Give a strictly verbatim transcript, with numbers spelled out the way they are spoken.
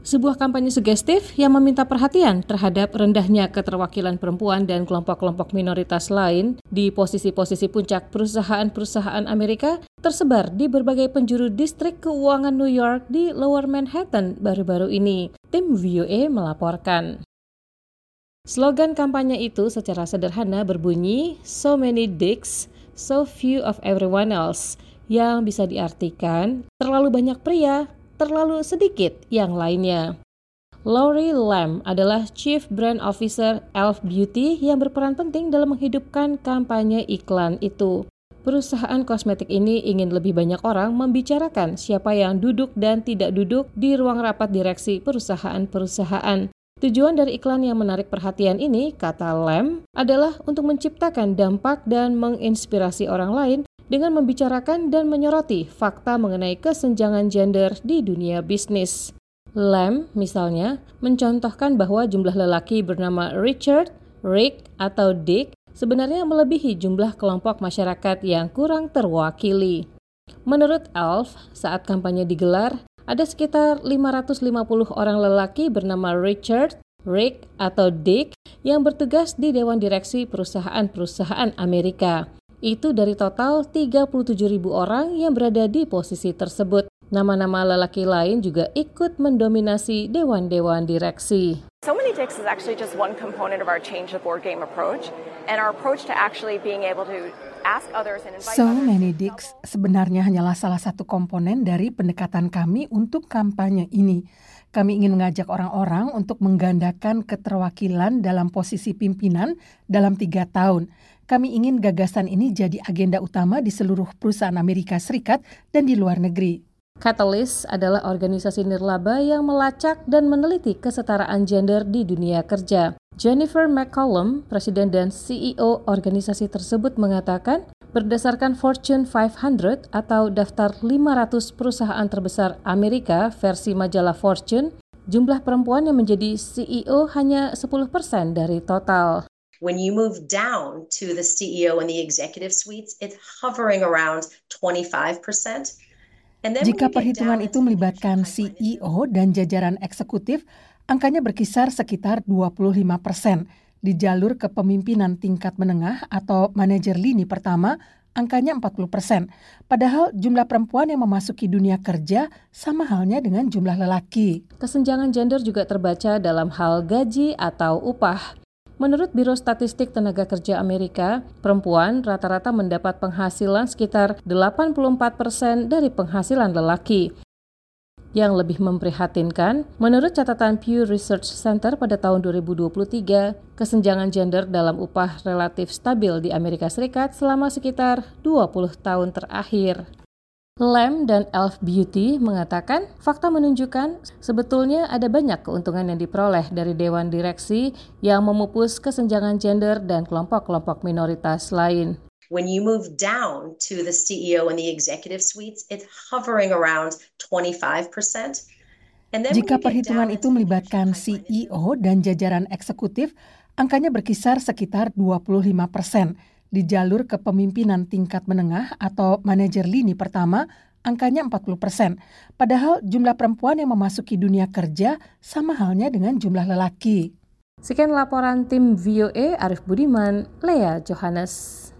Sebuah kampanye sugestif yang meminta perhatian terhadap rendahnya keterwakilan perempuan dan kelompok-kelompok minoritas lain di posisi-posisi puncak perusahaan-perusahaan Amerika tersebar di berbagai penjuru distrik keuangan New York di Lower Manhattan baru-baru ini. Tim V O A melaporkan. Slogan kampanye itu secara sederhana berbunyi, "So many dicks, so few of everyone else," yang bisa diartikan, terlalu banyak pria, terlalu sedikit yang lainnya. Lori Lam adalah Chief Brand Officer e l f Beauty yang berperan penting dalam menghidupkan kampanye iklan itu. Perusahaan kosmetik ini ingin lebih banyak orang membicarakan siapa yang duduk dan tidak duduk di ruang rapat direksi perusahaan-perusahaan. Tujuan dari iklan yang menarik perhatian ini, kata Lam, adalah untuk menciptakan dampak dan menginspirasi orang lain dengan membicarakan dan menyoroti fakta mengenai kesenjangan gender di dunia bisnis. Lam, misalnya, mencontohkan bahwa jumlah lelaki bernama Richard, Rick, atau Dick sebenarnya melebihi jumlah kelompok masyarakat yang kurang terwakili. Menurut e l f, saat kampanye digelar, ada sekitar lima ratus lima puluh orang lelaki bernama Richard, Rick, atau Dick yang bertugas di Dewan Direksi perusahaan-perusahaan Amerika. Itu dari total tiga puluh tujuh ribu orang yang berada di posisi tersebut. Nama-nama lelaki lain juga ikut mendominasi dewan-dewan direksi. So many dicks is actually just one component of our change the board game approach and our approach to actually being able to ask others and invite So others. many dicks sebenarnya hanyalah salah satu komponen dari pendekatan kami untuk kampanye ini. Kami ingin mengajak orang-orang untuk menggandakan keterwakilan dalam posisi pimpinan dalam tiga tahun. Kami ingin gagasan ini jadi agenda utama di seluruh perusahaan Amerika Serikat dan di luar negeri. Catalyst adalah organisasi nirlaba yang melacak dan meneliti kesetaraan gender di dunia kerja. Jennifer McCollum, presiden dan C E O organisasi tersebut, mengatakan, berdasarkan Fortune lima ratus atau daftar lima ratus perusahaan terbesar Amerika versi majalah Fortune, jumlah perempuan yang menjadi C E O hanya sepuluh persen dari total. When you move down to the C E O and the executive suites, it's hovering around twenty-five percent. Jika perhitungan itu melibatkan C E O dan jajaran eksekutif, angkanya berkisar sekitar dua puluh lima persen. Di jalur kepemimpinan tingkat menengah atau manajer lini pertama, angkanya empat puluh persen. Padahal jumlah perempuan yang memasuki dunia kerja sama halnya dengan jumlah lelaki. Kesenjangan gender juga terbaca dalam hal gaji atau upah. Menurut Biro Statistik Tenaga Kerja Amerika, perempuan rata-rata mendapat penghasilan sekitar delapan puluh empat persen dari penghasilan lelaki. Yang lebih memprihatinkan, menurut catatan Pew Research Center pada tahun dua ribu dua puluh tiga, kesenjangan gender dalam upah relatif stabil di Amerika Serikat selama sekitar dua puluh tahun terakhir. Lam dan e l f Beauty mengatakan fakta menunjukkan sebetulnya ada banyak keuntungan yang diperoleh dari dewan direksi yang memupus kesenjangan gender dan kelompok-kelompok minoritas lain. When you move down to the C E O and the executive suites, it's hovering around twenty-five percent. Jika perhitungan itu melibatkan C E O dan jajaran eksekutif, angkanya berkisar sekitar dua puluh lima persen. Di jalur kepemimpinan tingkat menengah atau manajer lini pertama, angkanya empat puluh persen. Padahal jumlah perempuan yang memasuki dunia kerja sama halnya dengan jumlah lelaki. Sekian laporan tim V O A, Arif Budiman, Lea Johannes.